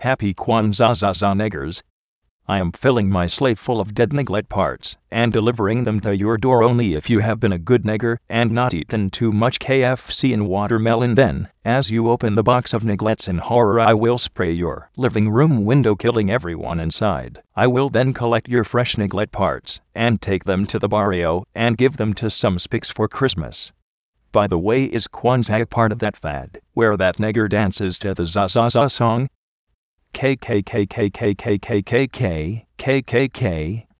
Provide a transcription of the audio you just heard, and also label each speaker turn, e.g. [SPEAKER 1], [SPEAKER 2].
[SPEAKER 1] Happy Kwanzaa niggers. I am filling my sleigh full of dead Niglet parts and delivering them to your door only if you have been a good nigger and not eaten too much KFC and watermelon. Then, as you open the box of Niglets in horror, I will spray your living room window, killing everyone inside. I will then collect your fresh Niglet parts and take them to the barrio and give them to some spics for Christmas. By the way, is Kwanzaa a part of that fad where that nigger dances to the Zazaza song? KKKKKKKKKKKK